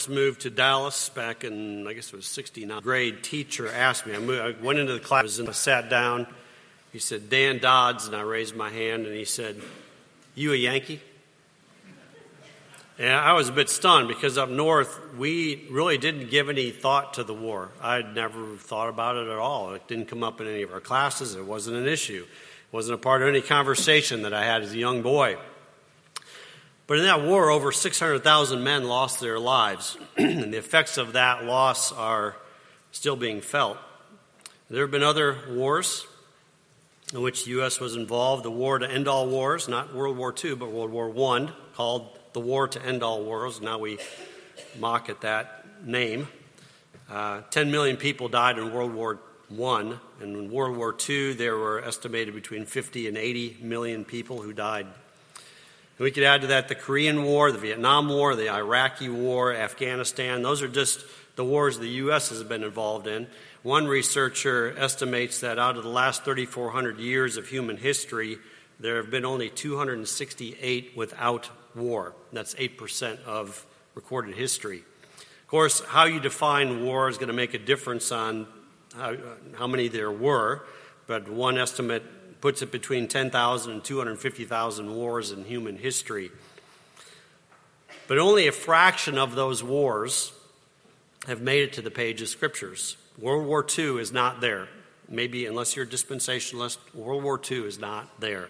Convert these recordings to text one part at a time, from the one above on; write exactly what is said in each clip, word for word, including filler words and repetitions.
Moved to Dallas back in, I guess it was sixty-nine. Grade teacher asked me, I, moved, I went into the class and I sat down. He said, Dan Dodds, and I raised my hand, and he said, you a Yankee? And I was a bit stunned because up north, we really didn't give any thought to the war. I'd never thought about it at all. It didn't come up in any of our classes. It wasn't an issue. It wasn't a part of any conversation that I had as a young boy. But in that war, over six hundred thousand men lost their lives, and the effects of that loss are still being felt. There have been other wars in which the U S was involved. The war to end all wars, not World War Two, but World War One, called the War to End All Wars. Now we mock at that name. Uh, Ten million people died in World War One, and in World War Two, there were estimated between fifty and eighty million people who died. We could add to that the Korean War, the Vietnam War, the Iraqi War, Afghanistan. Those are just the wars the U S has been involved in. One researcher estimates that out of the last thirty-four hundred years of human history, there have been only two hundred sixty-eight without war. That's eight percent of recorded history. Of course, how you define war is going to make a difference on how, how many there were, but one estimate puts it between ten thousand and two hundred fifty thousand wars in human history. But only a fraction of those wars have made it to the page of Scriptures. World War Two is not there. Maybe unless you're a dispensationalist, World War Two is not there.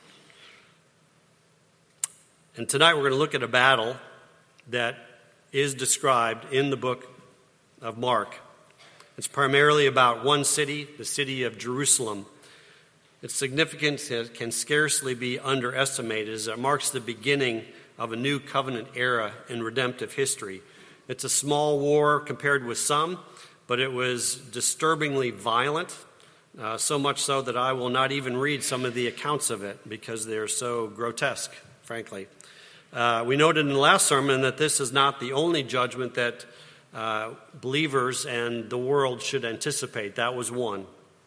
And tonight we're going to look at a battle that is described in the book of Mark. It's primarily about one city, the city of Jerusalem. Its significance can scarcely be underestimated as it marks the beginning of a new covenant era in redemptive history. It's a small war compared with some, but it was disturbingly violent, uh, so much so that I will not even read some of the accounts of it because they're so grotesque, frankly. Uh, we noted in the last sermon that this is not the only judgment that uh, believers and the world should anticipate. That was one.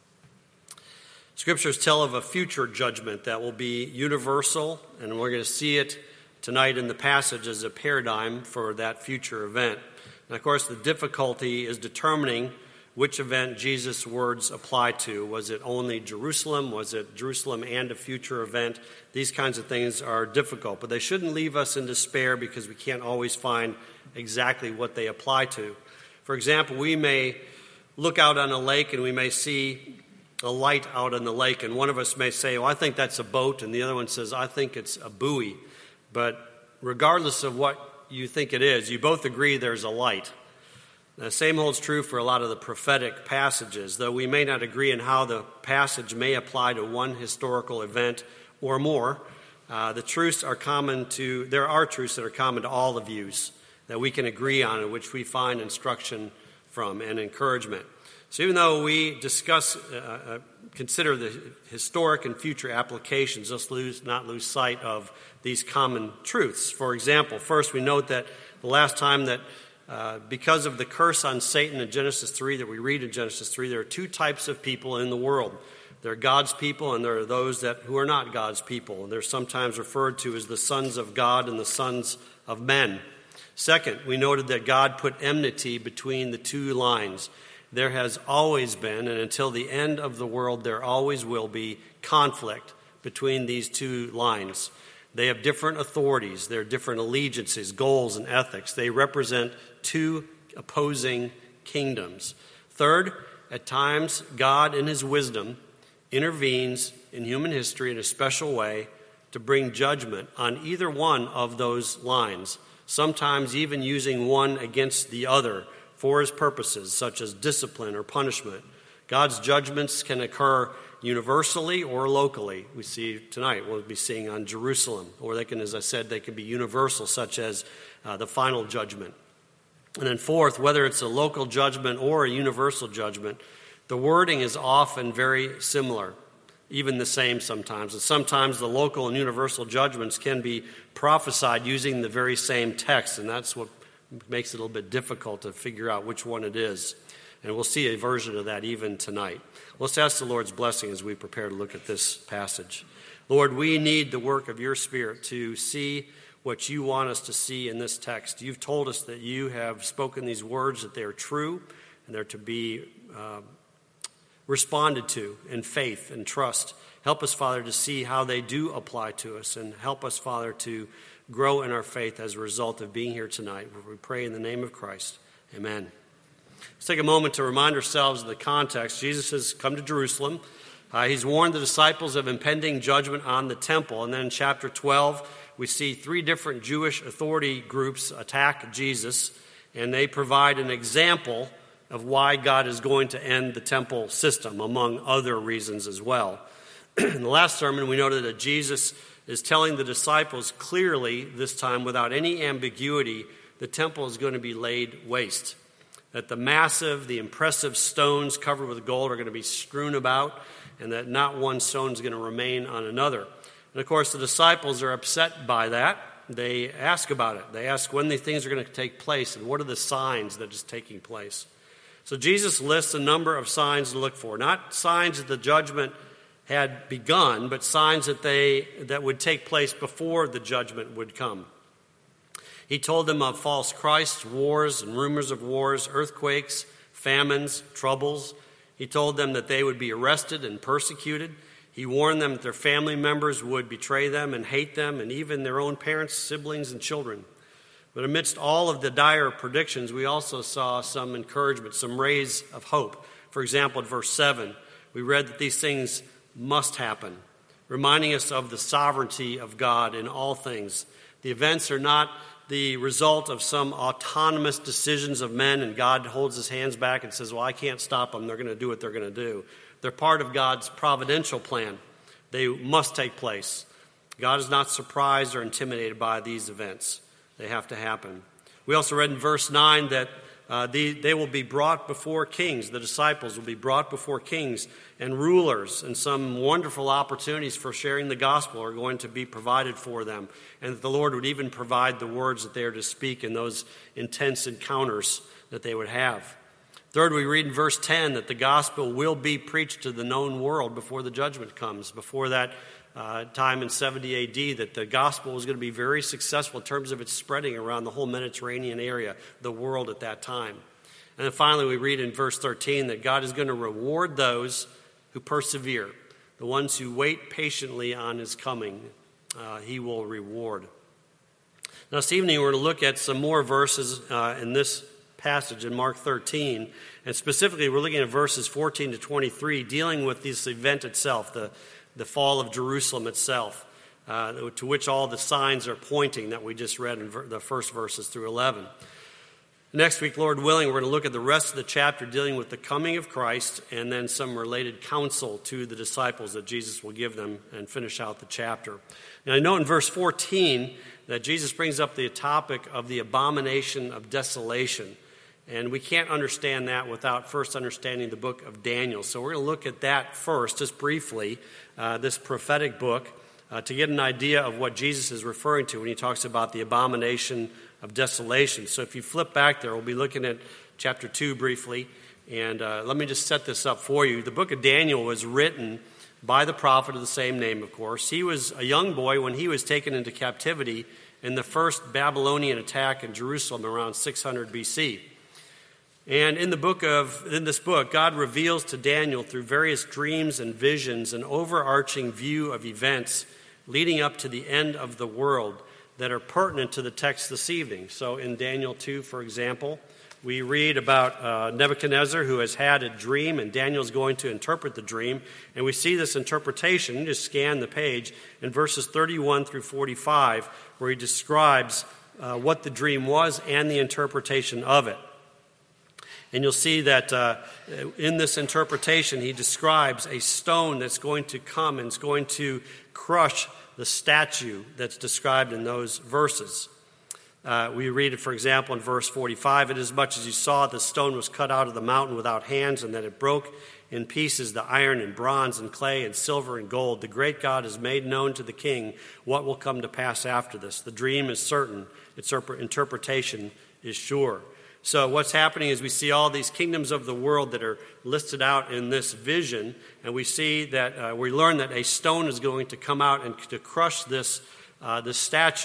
Scriptures tell of a future judgment that will be universal, and we're going to see it tonight in the passage as a paradigm for that future event. And of course, the difficulty is determining which event Jesus' words apply to. Was it only Jerusalem? Was it Jerusalem and a future event? These kinds of things are difficult, but they shouldn't leave us in despair because we can't always find exactly what they apply to. For example, we may look out on a lake and we may see a light out on the lake, and one of us may say, well, I think that's a boat, and the other one says, I think it's a buoy. But regardless of what you think it is, you both agree there's a light. The same holds true for a lot of the prophetic passages, though we may not agree on how the passage may apply to one historical event or more. Uh, the truths are common to, there are truths that are common to all the views that we can agree on, in which we find instruction from and encouragement. So even though we discuss, uh, uh, consider the historic and future applications, let's lose, not lose sight of these common truths. For example, first we note that the last time that uh, because of the curse on Satan in Genesis three that we read in Genesis three, there are two types of people in the world. There are God's people and there are those that who are not God's people. And they're sometimes referred to as the sons of God and the sons of men. Second, we noted that God put enmity between the two lines. There has always been, and until the end of the world, there always will be conflict between these two lines. They have different authorities. There are different allegiances, goals, and ethics. They represent two opposing kingdoms. Third, at times, God, in his wisdom, intervenes in human history in a special way to bring judgment on either one of those lines, sometimes even using one against the other for his purposes, such as discipline or punishment. God's judgments can occur universally or locally. We see tonight, we'll be seeing on Jerusalem. Or they can, as I said, they can be universal, such as uh, the final judgment. And then fourth, whether it's a local judgment or a universal judgment, the wording is often very similar, even the same sometimes. And sometimes the local and universal judgments can be prophesied using the very same text, and that's what makes it a little bit difficult to figure out which one it is. And we'll see a version of that even tonight. Let's ask the Lord's blessing as we prepare to look at this passage. Lord, we need the work of your Spirit to see what you want us to see in this text. You've told us that you have spoken these words, that they are true, and they're to be uh, responded to in faith and trust. Help us, Father, to see how they do apply to us, and help us, Father, to grow in our faith as a result of being here tonight. We pray in the name of Christ. Amen. Let's take a moment to remind ourselves of the context. Jesus has come to Jerusalem. Uh, he's warned the disciples of impending judgment on the temple. And then in chapter twelve, we see three different Jewish authority groups attack Jesus, and they provide an example of why God is going to end the temple system, among other reasons as well. In the last sermon, we noted that Jesus is telling the disciples clearly, this time without any ambiguity, the temple is going to be laid waste. That the massive, the impressive stones covered with gold are going to be strewn about, and that not one stone is going to remain on another. And of course, the disciples are upset by that. They ask about it. They ask when the things are going to take place, and what are the signs that is taking place. So Jesus lists a number of signs to look for, not signs that the judgment had begun, but signs that they that would take place before the judgment would come. He told them of false Christs, wars and rumors of wars, earthquakes, famines, troubles. He told them that they would be arrested and persecuted. He warned them that their family members would betray them and hate them, and even their own parents, siblings, and children. But amidst all of the dire predictions, we also saw some encouragement, some rays of hope. For example, in verse seven, we read that these things must happen, reminding us of the sovereignty of God in all things. The events are not the result of some autonomous decisions of men, and God holds his hands back and says, well, I can't stop them. They're going to do what they're going to do. They're part of God's providential plan. They must take place. God is not surprised or intimidated by these events. They have to happen. We also read in verse nine that Uh, the, they will be brought before kings. The disciples will be brought before kings and rulers, and some wonderful opportunities for sharing the gospel are going to be provided for them, and that the Lord would even provide the words that they are to speak in those intense encounters that they would have. Third, we read in verse ten that the gospel will be preached to the known world before the judgment comes, before that uh, time in seventy A D, that the gospel was going to be very successful in terms of its spreading around the whole Mediterranean area, the world at that time. And then finally, we read in verse thirteen that God is going to reward those who persevere, the ones who wait patiently on his coming. Uh, he will reward. Now, this evening, we're going to look at some more verses uh, in this passage in Mark thirteen, and specifically, we're looking at verses fourteen to twenty-three, dealing with this event itself, the the fall of Jerusalem itself, uh, to which all the signs are pointing that we just read in ver- the first verses through eleven. Next week, Lord willing, we're going to look at the rest of the chapter dealing with the coming of Christ and then some related counsel to the disciples that Jesus will give them and finish out the chapter. Now, I know in verse fourteen that Jesus brings up the topic of the abomination of desolation. And we can't understand that without first understanding the book of Daniel. So we're going to look at that first, just briefly, uh, this prophetic book, uh, to get an idea of what Jesus is referring to when he talks about the abomination of desolation. So if you flip back there, we'll be looking at chapter two briefly. And uh, let me just set this up for you. The book of Daniel was written by the prophet of the same name, of course. He was a young boy when he was taken into captivity in the first Babylonian attack in Jerusalem around six hundred B C. And in the book of in this book, God reveals to Daniel through various dreams and visions an overarching view of events leading up to the end of the world that are pertinent to the text this evening. So in Daniel two, for example, we read about uh, Nebuchadnezzar who has had a dream, and Daniel's going to interpret the dream. And we see this interpretation, you just scan the page, in verses thirty-one through forty-five, where he describes uh, what the dream was and the interpretation of it. And you'll see that uh, in this interpretation, he describes a stone that's going to come and is going to crush the statue that's described in those verses. Uh, we read it, for example, in verse forty-five, "Inasmuch as you saw the stone was cut out of the mountain without hands, and that it broke in pieces the iron and bronze and clay and silver and gold, the great God has made known to the king what will come to pass after this. The dream is certain, its interpretation is sure." So what's happening is we see all these kingdoms of the world that are listed out in this vision, and we see that uh, we learn that a stone is going to come out and to crush this uh, this statue.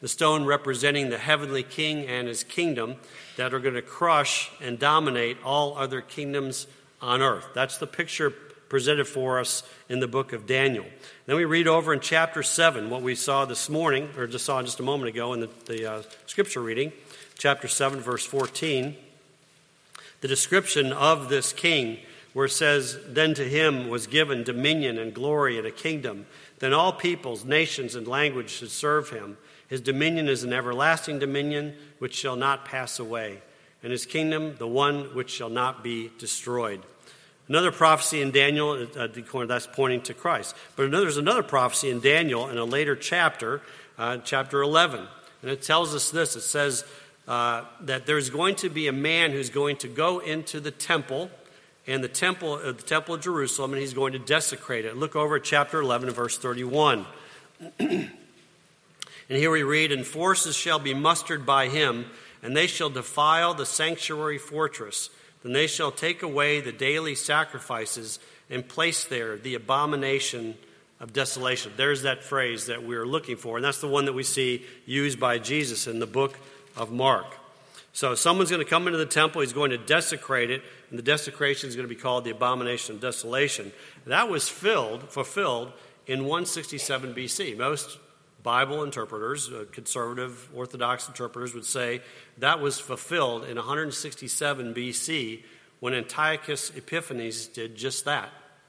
the stone representing the heavenly king and his kingdom that are going to crush and dominate all other kingdoms on earth. That's the picture presented for us in the book of Daniel. Then we read over in chapter seven what we saw this morning, or just saw just a moment ago in the, the uh, scripture reading, chapter seven, verse fourteen, the description of this king, where it says, "Then to him was given dominion and glory and a kingdom. Then all peoples, nations, and languages should serve him. His dominion is an everlasting dominion which shall not pass away, and his kingdom the one which shall not be destroyed." Another prophecy in Daniel, uh, that's pointing to Christ. But another, there's another prophecy in Daniel in a later chapter, uh, chapter eleven. And it tells us this. It says uh, that there's going to be a man who's going to go into the temple, and the temple, uh, the temple of Jerusalem, and he's going to desecrate it. Look over at chapter eleven and verse thirty-one. And here we read, "And forces shall be mustered by him, and they shall defile the sanctuary fortress. Then they shall take away the daily sacrifices and place there the abomination of desolation." There's that phrase that we're looking for, and that's the one that we see used by Jesus in the book of Mark. So someone's going to come into the temple, he's going to desecrate it, and the desecration is going to be called the abomination of desolation. That was filled, fulfilled in one sixty-seven B C. Most Bible interpreters, uh, conservative Orthodox interpreters, would say that was fulfilled in one sixty-seven B C when Antiochus Epiphanes did just that.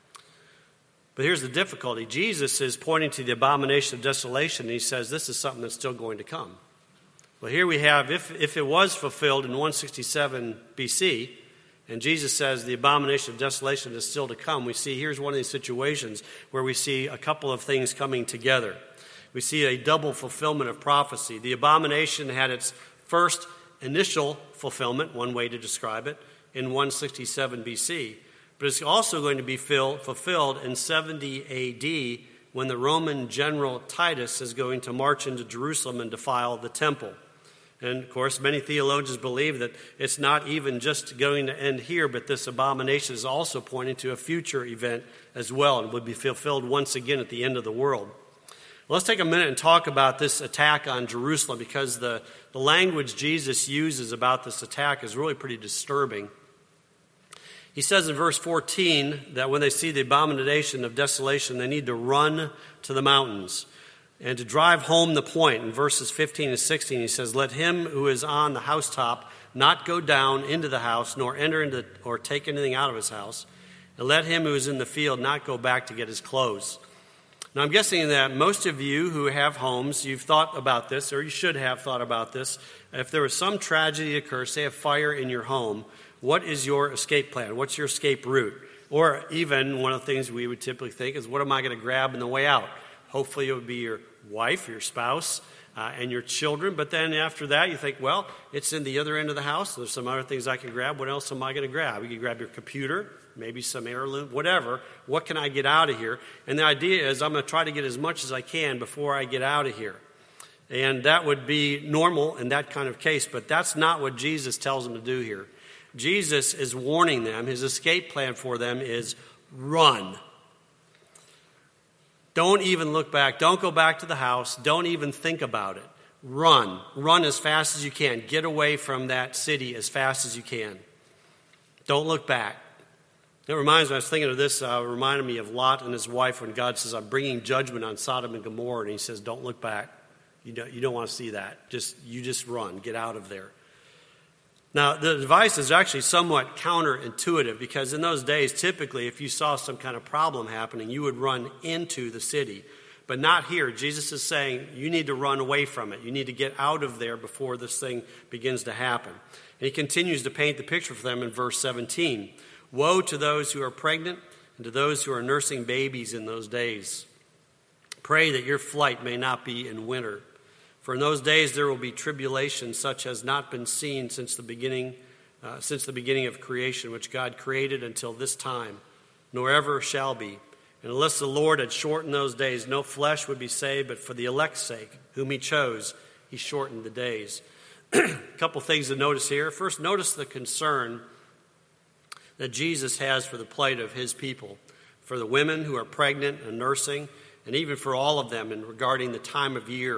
But here's the difficulty. Jesus is pointing to the abomination of desolation, and he says this is something that's still going to come. Well, here we have, if, if it was fulfilled in one sixty-seven B C, and Jesus says the abomination of desolation is still to come, we see here's one of these situations where we see a couple of things coming together. We see a double fulfillment of prophecy. The abomination had its first initial fulfillment, one way to describe it, in one sixty-seven B C. But it's also going to be filled, fulfilled in seventy A D when the Roman general Titus is going to march into Jerusalem and defile the temple. And, of course, many theologians believe that it's not even just going to end here, but this abomination is also pointing to a future event as well and would be fulfilled once again at the end of the world. Let's take a minute and talk about this attack on Jerusalem, because the, the language Jesus uses about this attack is really pretty disturbing. He says in verse fourteen that when they see the abomination of desolation, they need to run to the mountains and to drive home the point. In verses fifteen and sixteen, he says, "Let him who is on the housetop not go down into the house, nor enter into or take anything out of his house, and let him who is in the field not go back to get his clothes." Now, I'm guessing that most of you who have homes, you've thought about this, or you should have thought about this. If there was some tragedy occur, say a fire in your home, what is your escape plan? What's your escape route? Or even one of the things we would typically think is, what am I going to grab on the way out? Hopefully it would be your wife, your spouse, uh, and your children. But then after that, you think, well, it's in the other end of the house. There's some other things I can grab. What else am I going to grab? You can grab your computer, maybe some heirloom, whatever. What can I get out of here? And the idea is I'm going to try to get as much as I can before I get out of here. And that would be normal in that kind of case, but that's not what Jesus tells them to do here. Jesus is warning them. His escape plan for them is run. Don't even look back. Don't go back to the house. Don't even think about it. Run. Run as fast as you can. Get away from that city as fast as you can. Don't look back. It reminds me, I was thinking of this, uh, reminded me of Lot and his wife when God says, I'm bringing judgment on Sodom and Gomorrah. And he says, don't look back. You don't, you don't want to see that. Just You just run. Get out of there. Now, the device is actually somewhat counterintuitive, because in those days, typically, if you saw some kind of problem happening, you would run into the city. But not here. Jesus is saying you need to run away from it. You need to get out of there before this thing begins to happen. And he continues to paint the picture for them in verse seventeen. Woe to those who are pregnant and to those who are nursing babies in those days. Pray that your flight may not be in winter. For in those days there will be tribulation such as not been seen since the beginning, uh, since the beginning of creation, which God created until this time, nor ever shall be. And unless the Lord had shortened those days, no flesh would be saved, but for the elect's sake, whom he chose, he shortened the days. A couple things to notice here. First, notice the concern that Jesus has for the plight of his people, for the women who are pregnant and nursing, and even for all of them in regarding the time of year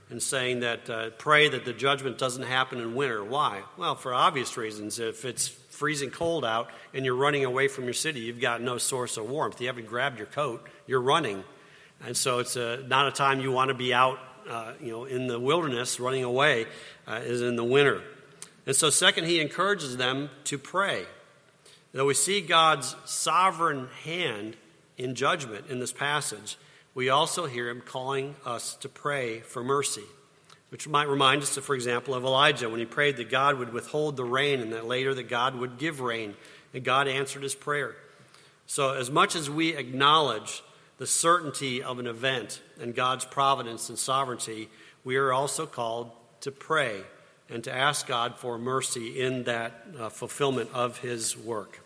and saying that uh, pray that the judgment doesn't happen in winter. Why? Well, for obvious reasons. If it's freezing cold out and you're running away from your city, you've got no source of warmth. You haven't grabbed your coat, you're running. And so it's a, not a time you want to be out uh, you know, in the wilderness running away, uh, is in the winter. And so second, he encourages them to pray. Though we see God's sovereign hand in judgment in this passage, we also hear him calling us to pray for mercy, which might remind us, of, for example, of Elijah when he prayed that God would withhold the rain and that later that God would give rain, and God answered his prayer. So as much as we acknowledge the certainty of an event and God's providence and sovereignty, we are also called to pray and to ask God for mercy in that uh, fulfillment of his work.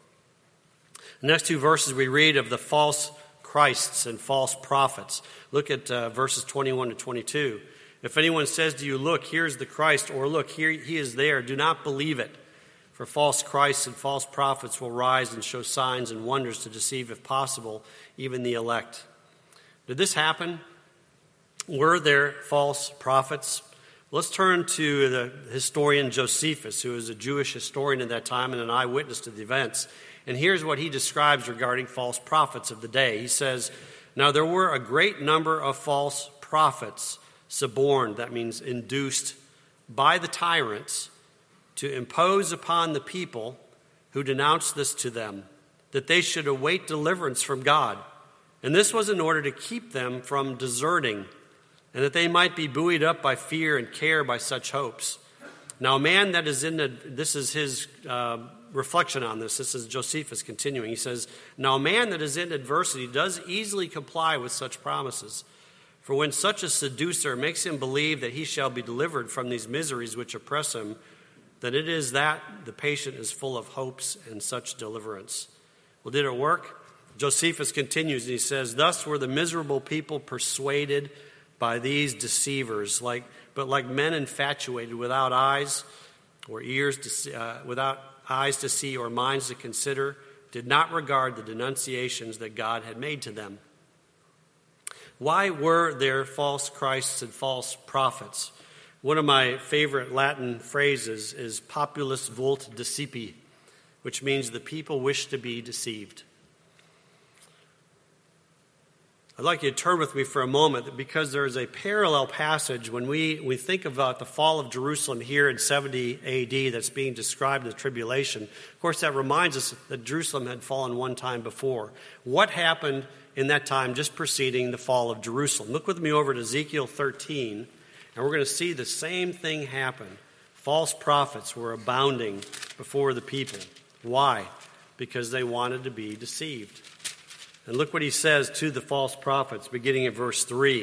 The next two verses we read of the false Christs and false prophets. Look at uh, verses twenty-one to twenty-two. If anyone says to you, look, here's the Christ, or look, here he is there, do not believe it. For false Christs and false prophets will rise and show signs and wonders to deceive, if possible, even the elect. Did this happen? Were there false prophets? Let's turn to the historian Josephus, who was a Jewish historian at that time and an eyewitness to the events. And here's what he describes regarding false prophets of the day. He says, now there were a great number of false prophets suborned, that means induced, by the tyrants to impose upon the people who denounced this to them, that they should await deliverance from God. And this was in order to keep them from deserting, and that they might be buoyed up by fear and care by such hopes. Now, a man that is in the, this is his uh, reflection on this. This is Josephus continuing. He says, now, a man that is in adversity does easily comply with such promises. For when such a seducer makes him believe that he shall be delivered from these miseries which oppress him, then it is that the patient is full of hopes and such deliverance. Well, did it work? Josephus continues and he says, thus were the miserable people persuaded by these deceivers, like but like men infatuated without eyes or ears to see, uh, without eyes to see or minds to consider, did not regard the denunciations that God had made to them. Why were there false Christs and false prophets? One of my favorite Latin phrases is populus vult decipi, which means the people wish to be deceived. I'd like you to turn with me for a moment because there is a parallel passage when we, we think about the fall of Jerusalem here in seventy A D that's being described as tribulation. Of course, that reminds us that Jerusalem had fallen one time before. What happened in that time just preceding the fall of Jerusalem? Look with me over to Ezekiel thirteen, and we're going to see the same thing happen. False prophets were abounding before the people. Why? Because they wanted to be deceived. And look what he says to the false prophets, beginning at verse three.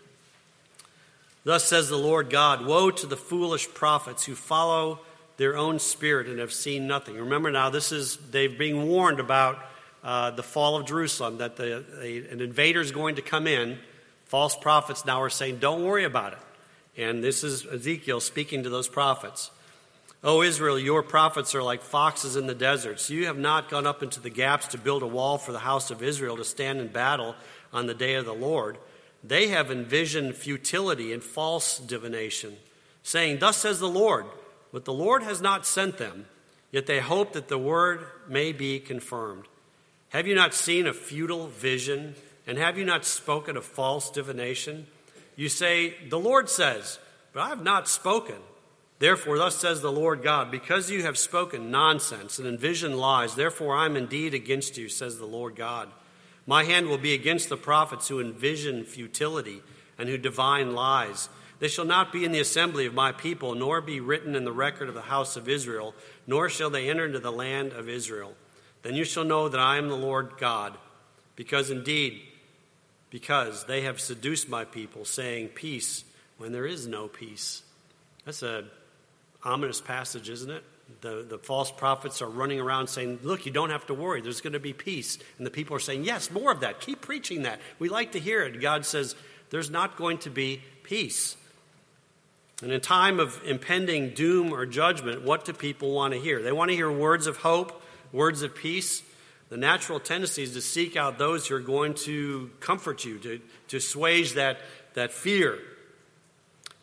Thus says the Lord God, woe to the foolish prophets who follow their own spirit and have seen nothing. Remember now, this is, they've been warned about uh, the fall of Jerusalem, that the, a, an invader is going to come in. False prophets now are saying, don't worry about it. And this is Ezekiel speaking to those prophets. O Israel, your prophets are like foxes in the deserts. You have not gone up into the gaps to build a wall for the house of Israel to stand in battle on the day of the Lord. They have envisioned futility and false divination, saying, thus says the Lord, but the Lord has not sent them, yet they hope that the word may be confirmed. Have you not seen a futile vision, and have you not spoken of false divination? You say, the Lord says, but I have not spoken. Therefore, thus says the Lord God, because you have spoken nonsense and envisioned lies, therefore I am indeed against you, says the Lord God. My hand will be against the prophets who envision futility and who divine lies. They shall not be in the assembly of my people, nor be written in the record of the house of Israel, nor shall they enter into the land of Israel. Then you shall know that I am the Lord God, because indeed, because they have seduced my people, saying peace when there is no peace. That's a ominous passage, isn't it? The, the false prophets are running around saying, look, you don't have to worry. There's going to be peace. And the people are saying, yes, more of that. Keep preaching that. We like to hear it. And God says, there's not going to be peace. And in time of impending doom or judgment, what do people want to hear? They want to hear words of hope, words of peace. The natural tendency is to seek out those who are going to comfort you, to, to assuage that, that fear.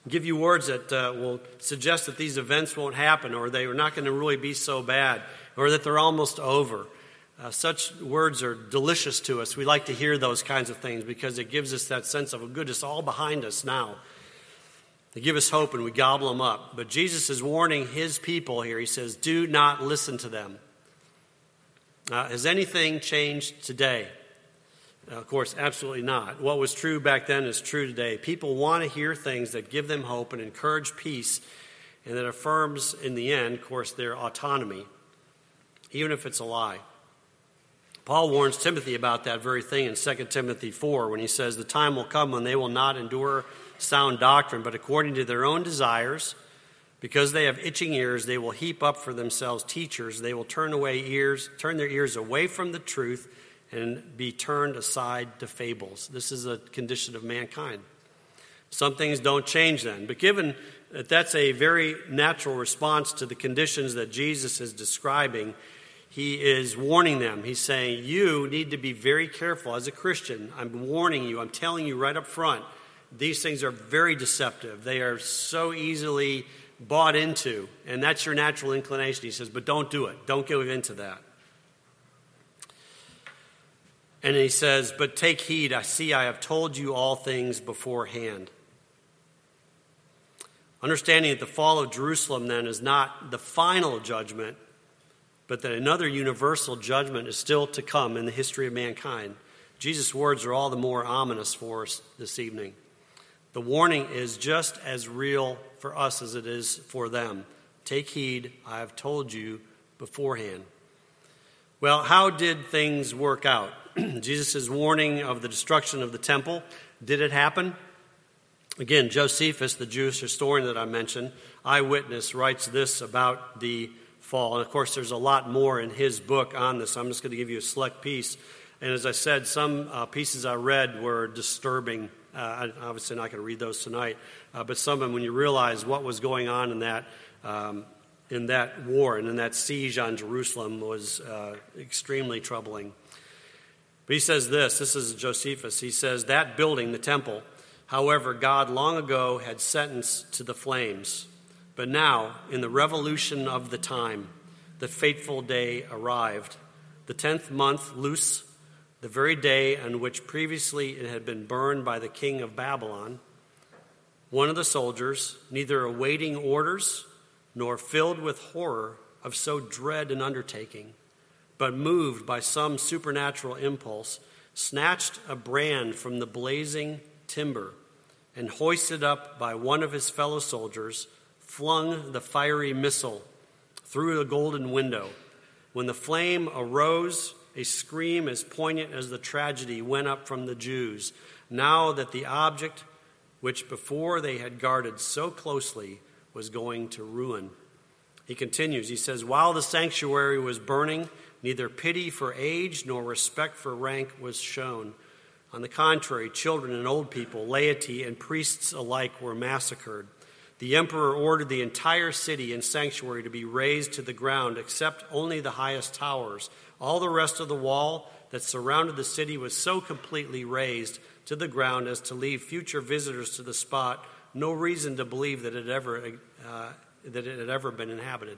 give you words that uh, will suggest that these events won't happen, or they are not going to really be so bad, or that they're almost over. Uh, such words are delicious to us. We like to hear those kinds of things because it gives us that sense of, oh, good, it's all behind us now. They give us hope and we gobble them up. But Jesus is warning his people here. He says, do not listen to them. Uh, has anything changed today? Uh, of course, absolutely not. What was true back then is true today. People want to hear things that give them hope and encourage peace, and that affirms, in the end, of course, their autonomy, even if it's a lie. Paul warns Timothy about that very thing in Second Timothy four when he says, the time will come when they will not endure sound doctrine, but according to their own desires, because they have itching ears, they will heap up for themselves teachers. They will turn away ears, turn their ears away from the truth and be turned aside to fables. This is a condition of mankind. Some things don't change then, but given that that's a very natural response to the conditions that Jesus is describing, he is warning them. He's saying, you need to be very careful as a Christian. I'm warning you. I'm telling you right up front. These things are very deceptive. They are so easily bought into, and that's your natural inclination. He says, but don't do it. Don't give into that. And he says, but take heed. I see I have told you all things beforehand. Understanding that the fall of Jerusalem then is not the final judgment, but that another universal judgment is still to come in the history of mankind. Jesus' words are all the more ominous for us this evening. The warning is just as real for us as it is for them. Take heed, I have told you beforehand. Well, how did things work out? Jesus' warning of the destruction of the temple, did it happen? Again, Josephus, the Jewish historian that I mentioned, eyewitness, writes this about the fall. And of course, there's a lot more in his book on this. I'm just going to give you a select piece. And as I said, some uh, pieces I read were disturbing. Uh, I, obviously, not going to read those tonight. Uh, but some of them, when you realize what was going on in that um, in that war and in that siege on Jerusalem, was uh, extremely troubling. But he says this. This is Josephus. He says, that building, the temple, however, God long ago had sentenced to the flames. But now, in the revolution of the time, the fateful day arrived. The tenth month, Lus, the very day on which previously it had been burned by the king of Babylon, one of the soldiers, neither awaiting orders nor filled with horror of so dread an undertaking, but moved by some supernatural impulse, snatched a brand from the blazing timber and hoisted up by one of his fellow soldiers, flung the fiery missile through the golden window. When the flame arose, a scream as poignant as the tragedy went up from the Jews, now that the object which before they had guarded so closely was going to ruin. He continues, he says, while the sanctuary was burning, neither pity for age nor respect for rank was shown. On the contrary, children and old people, laity and priests alike were massacred. The emperor ordered the entire city and sanctuary to be razed to the ground, except only the highest towers. All the rest of the wall that surrounded the city was so completely razed to the ground as to leave future visitors to the spot no reason to believe that it had ever, uh, that it had ever been inhabited.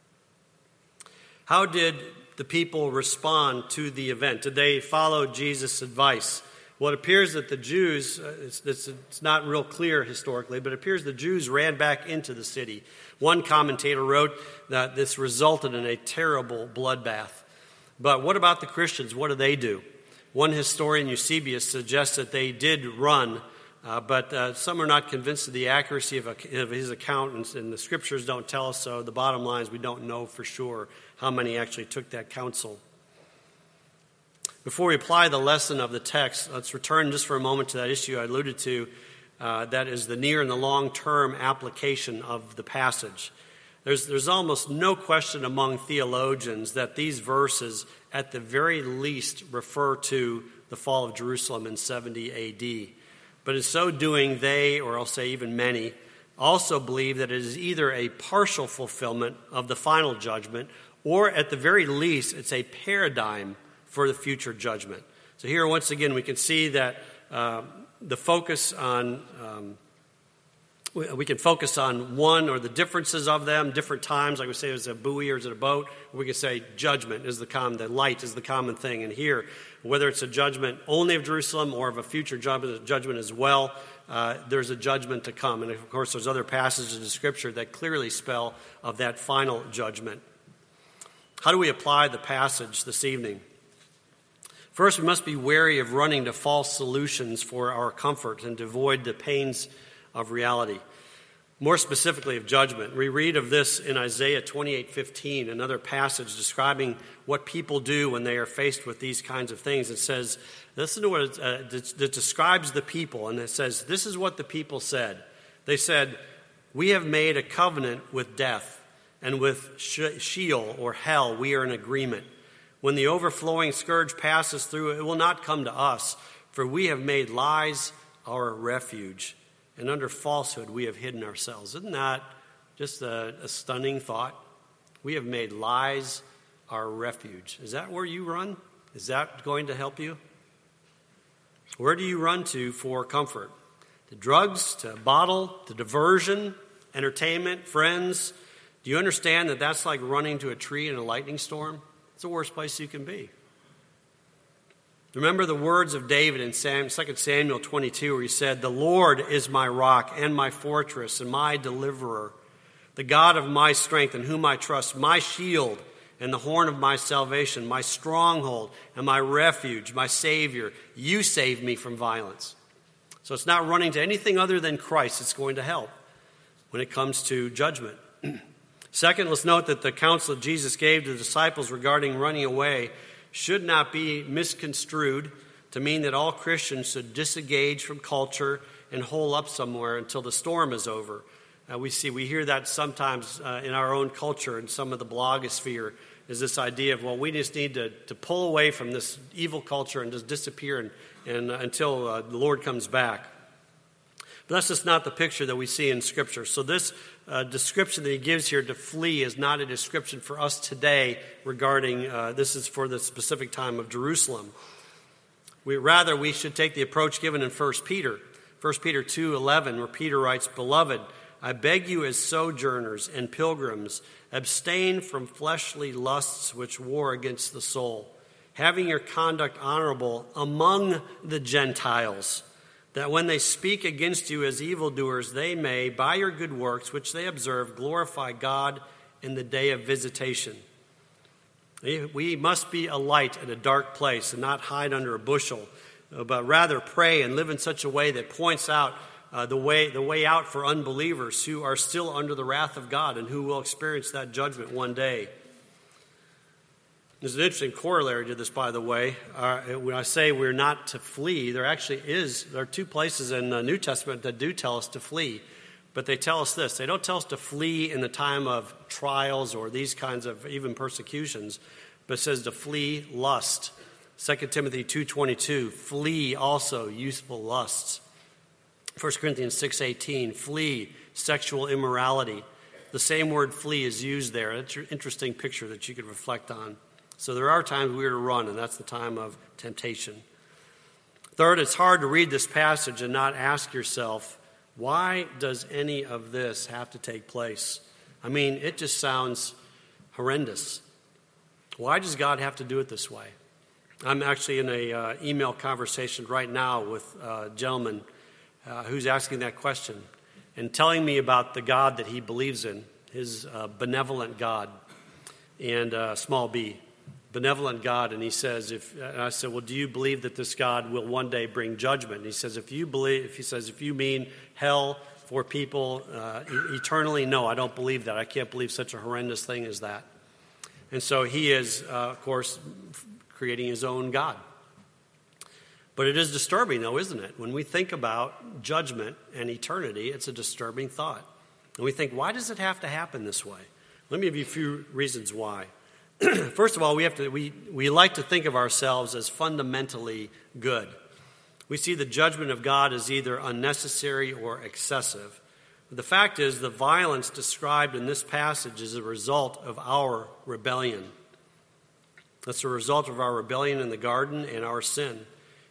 How did the people respond to the event? Did they follow Jesus' advice? Well, it appears that the Jews, uh, it's, it's, it's not real clear historically, but it appears the Jews ran back into the city. One commentator wrote that this resulted in a terrible bloodbath. But what about the Christians? What do they do? One historian, Eusebius, suggests that they did run, uh, but uh, some are not convinced of the accuracy of, a, of his account, and, and the scriptures don't tell us so. The bottom line is we don't know for sure how many actually took that counsel. Before we apply the lesson of the text, let's return just for a moment to that issue I alluded to, uh, that is the near and the long-term application of the passage. There's, there's almost no question among theologians that these verses, at the very least, refer to the fall of Jerusalem in seventy A D. But in so doing, they, or I'll say even many, also believe that it is either a partial fulfillment of the final judgment, or at the very least, it's a paradigm for the future judgment. So here, once again, we can see that uh, the focus on um, we, we can focus on one or the differences of them, different times, like we say, is it a buoy or is it a boat? Or we can say judgment is the common, the light is the common thing. And here, whether it's a judgment only of Jerusalem or of a future judgment, judgment as well, uh, there's a judgment to come. And of course, there's other passages in Scripture that clearly spell of that final judgment. How do we apply the passage this evening? First, we must be wary of running to false solutions for our comfort and to avoid the pains of reality. More specifically, of judgment. We read of this in Isaiah twenty-eight fifteen, another passage describing what people do when they are faced with these kinds of things. It says, listen to what it, uh, it describes the people, and it says, this is what the people said. They said, we have made a covenant with death, and with Sheol, or hell, we are in agreement. When the overflowing scourge passes through, it will not come to us, for we have made lies our refuge, and under falsehood we have hidden ourselves. Isn't that just a, a stunning thought? We have made lies our refuge. Is that where you run? Is that going to help you? Where do you run to for comfort? To drugs, to a bottle, to diversion, entertainment, friends? Do you understand that that's like running to a tree in a lightning storm? It's the worst place you can be. Remember the words of David in Second Samuel twenty-two, where he said, the Lord is my rock and my fortress and my deliverer, the God of my strength in whom I trust, my shield and the horn of my salvation, my stronghold and my refuge, my Savior. You save me from violence. So it's not running to anything other than Christ that's going to help when it comes to judgment. Second, let's note that the counsel that Jesus gave to the disciples regarding running away should not be misconstrued to mean that all Christians should disengage from culture and hole up somewhere until the storm is over. Uh, we see, we hear that sometimes uh, in our own culture and some of the blogosphere is this idea of, well, we just need to, to pull away from this evil culture and just disappear and, and uh, until uh, the Lord comes back. But that's just not the picture that we see in Scripture. So this uh, description that he gives here to flee is not a description for us today regarding, uh, this is for the specific time of Jerusalem. We, rather, we should take the approach given in First Peter. First Peter two eleven, where Peter writes, Beloved, I beg you as sojourners and pilgrims, abstain from fleshly lusts which war against the soul, having your conduct honorable among the Gentiles, that when they speak against you as evildoers, they may, by your good works, which they observe, glorify God in the day of visitation. We must be a light in a dark place and not hide under a bushel, but rather pray and live in such a way that points out uh, the way the way out for unbelievers who are still under the wrath of God and who will experience that judgment one day. There's an interesting corollary to this, by the way. Uh, when I say we're not to flee, there actually is, there are two places in the New Testament that do tell us to flee. But they tell us this. They don't tell us to flee in the time of trials or these kinds of even persecutions, but it says to flee lust. Second Timothy two twenty-two, flee also youthful lusts. First Corinthians six eighteen, flee sexual immorality. The same word flee is used there. It's an interesting picture that you could reflect on. So there are times we are to run, and that's the time of temptation. Third, it's hard to read this passage and not ask yourself, why does any of this have to take place? I mean, it just sounds horrendous. Why does God have to do it this way? I'm actually in an uh, email conversation right now with a gentleman uh, who's asking that question and telling me about the God that he believes in, his uh, benevolent God, and uh, small b. benevolent God, and he says, if and I said, well, do you believe that this God will one day bring judgment? And he says, if you believe, if he says, if you mean hell for people uh, eternally, no, I don't believe that. I can't believe such a horrendous thing as that. And so he is, uh, of course, creating his own God. But it is disturbing, though, isn't it? When we think about judgment and eternity, it's a disturbing thought. And we think, why does it have to happen this way? Let me give you a few reasons why. First of all, we have to we, we like to think of ourselves as fundamentally good. We see the judgment of God as either unnecessary or excessive. But the fact is, the violence described in this passage is a result of our rebellion. That's a result of our rebellion in the garden and our sin.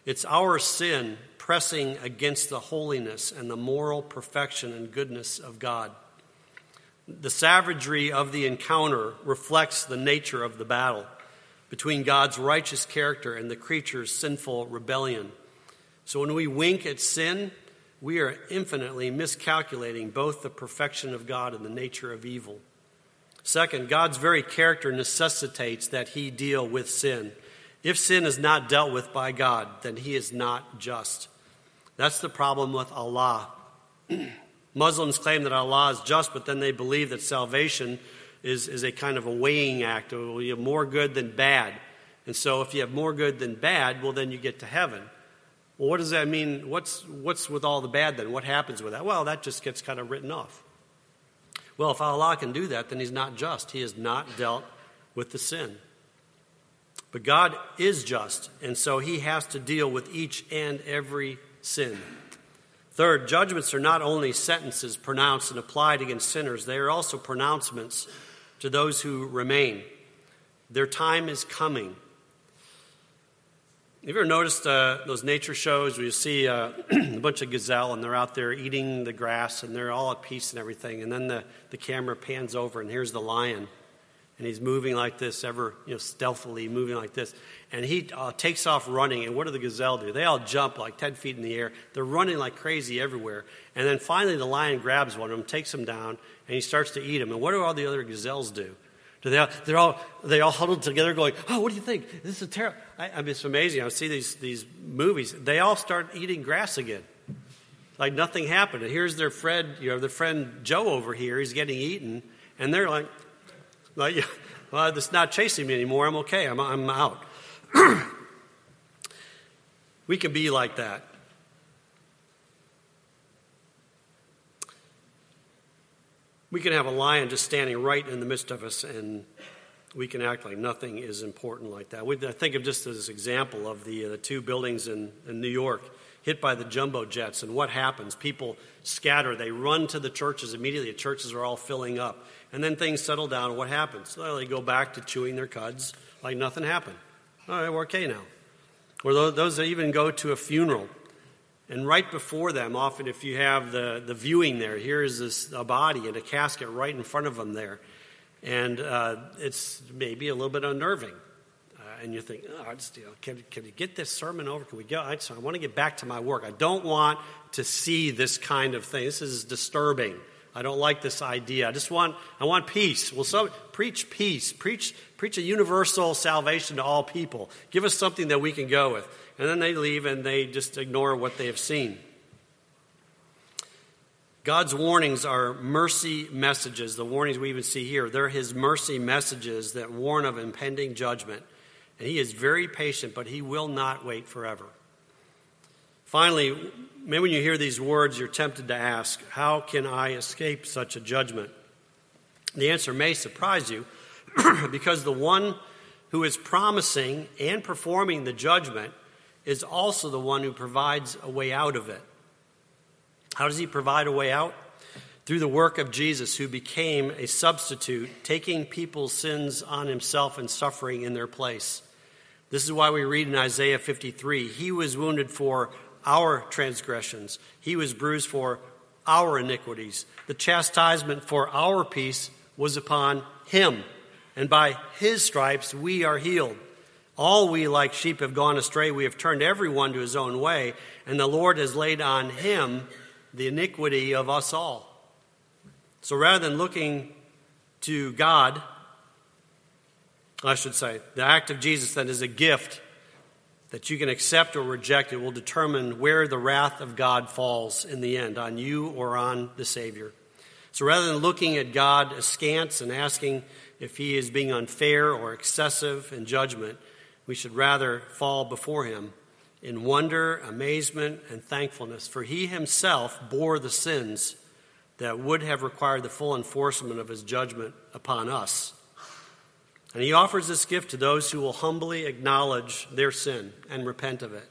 It's our sin pressing against the holiness and the moral perfection and goodness of God. The savagery of the encounter reflects the nature of the battle between God's righteous character and the creature's sinful rebellion. So when we wink at sin, we are infinitely miscalculating both the perfection of God and the nature of evil. Second, God's very character necessitates that he deal with sin. If sin is not dealt with by God, then he is not just. That's the problem with Allah. Muslims claim that Allah is just, but then they believe that salvation is, is a kind of a weighing act. You have more good than bad. And so if you have more good than bad, well, then you get to heaven. Well, what does that mean? What's, what's with all the bad then? What happens with that? Well, that just gets kind of written off. Well, if Allah can do that, then he's not just. He has not dealt with the sin. But God is just, and so he has to deal with each and every sin. Third, judgments are not only sentences pronounced and applied against sinners, they are also pronouncements to those who remain. Their time is coming. Have you ever noticed uh, those nature shows where you see uh, a bunch of gazelle and they're out there eating the grass and they're all at peace and everything, and then the, the camera pans over and here's the lion, and he's moving like this, ever you know stealthily moving like this, and he uh, takes off running, and what do the gazelle do? They all jump like ten feet in the air. They're running like crazy everywhere, and then finally the lion grabs one of them, takes him down, and he starts to eat him. And what do all the other gazelles do? Do they all, they're all they all huddled together, going, "Oh, what do you think? This is terrible." I, I mean, it's amazing. I see these these movies. They all start eating grass again, like nothing happened. And here's their friend, you know, their friend Joe over here. He's getting eaten, and they're like, "Like, well, it's not chasing me anymore. I'm okay. I'm I'm out." We can be like that. We can have a lion just standing right in the midst of us, and we can act like nothing is important like that. We, I think of just this example of the, uh, the two buildings in, in New York hit by the jumbo jets, and what happens? People scatter. They run to the churches immediately. The churches are all filling up. And then things settle down, and what happens? Well, they go back to chewing their cuds like nothing happened. All right, we're okay now. Or those that even go to a funeral. And right before them, often if you have the, the viewing there, here's this a body and a casket right in front of them there. And uh, it's maybe a little bit unnerving. Uh, and you think, oh, I just, you know, can, can you get this sermon over? Can we go? I, just, I want to get back to my work. I don't want to see this kind of thing. This is disturbing. I don't like this idea. I just want, I want peace. Well, so preach peace. Preach, preach a universal salvation to all people. Give us something that we can go with. And then they leave and they just ignore what they have seen. God's warnings are mercy messages. The warnings we even see here, they're his mercy messages that warn of impending judgment. And he is very patient, but he will not wait forever. Finally, maybe when you hear these words, you're tempted to ask, how can I escape such a judgment? The answer may surprise you, because the one who is promising and performing the judgment is also the one who provides a way out of it. How does he provide a way out? Through the work of Jesus, who became a substitute, taking people's sins on himself and suffering in their place. This is why we read in Isaiah fifty-three, he was wounded for our transgressions. He was bruised for our iniquities. The chastisement for our peace was upon him, and by his stripes we are healed. All we like sheep have gone astray. We have turned everyone to his own way, and the Lord has laid on him the iniquity of us all. So rather than looking to God, I should say, the act of Jesus then is a gift that you can accept or reject. It will determine where the wrath of God falls in the end, on you or on the Savior. So rather than looking at God askance and asking if he is being unfair or excessive in judgment, we should rather fall before him in wonder, amazement, and thankfulness, for he himself bore the sins that would have required the full enforcement of his judgment upon us. And he offers this gift to those who will humbly acknowledge their sin and repent of it.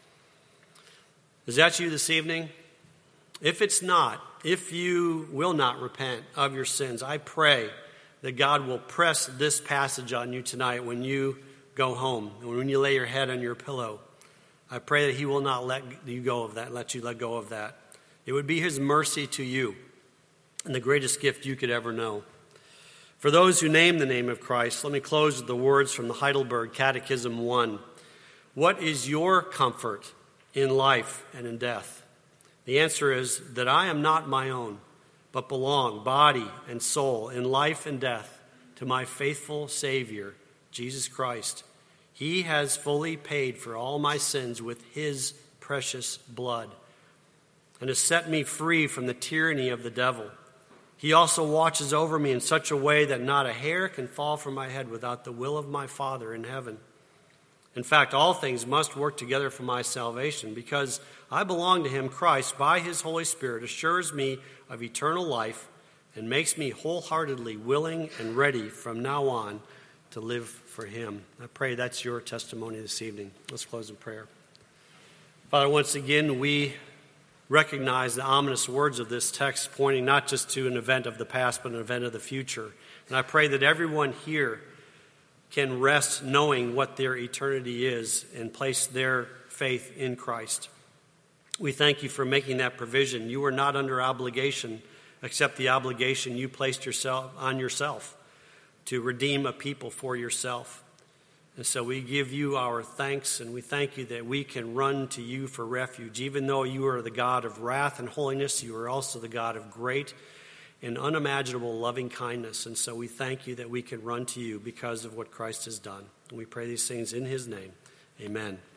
Is that you this evening? If it's not, if you will not repent of your sins, I pray that God will press this passage on you tonight when you go home, and when you lay your head on your pillow. I pray that he will not let you go of that, let you let go of that. It would be his mercy to you and the greatest gift you could ever know. For those who name the name of Christ, let me close with the words from the Heidelberg Catechism one. What is your comfort in life and in death? The answer is that I am not my own, but belong, body and soul, in life and death, to my faithful Savior, Jesus Christ. He has fully paid for all my sins with his precious blood and has set me free from the tyranny of the devil. He also watches over me in such a way that not a hair can fall from my head without the will of my Father in heaven. In fact, all things must work together for my salvation because I belong to him. Christ, by his Holy Spirit, assures me of eternal life and makes me wholeheartedly willing and ready from now on to live for him. I pray that's your testimony this evening. Let's close in prayer. Father, once again, we recognize the ominous words of this text pointing not just to an event of the past, but an event of the future. And I pray that everyone here can rest knowing what their eternity is and place their faith in Christ. We thank you for making that provision. You are not under obligation except the obligation you placed yourself on yourself to redeem a people for yourself. And so we give you our thanks, and we thank you that we can run to you for refuge. Even though you are the God of wrath and holiness, you are also the God of great and unimaginable loving kindness. And so we thank you that we can run to you because of what Christ has done. And we pray these things in his name. Amen.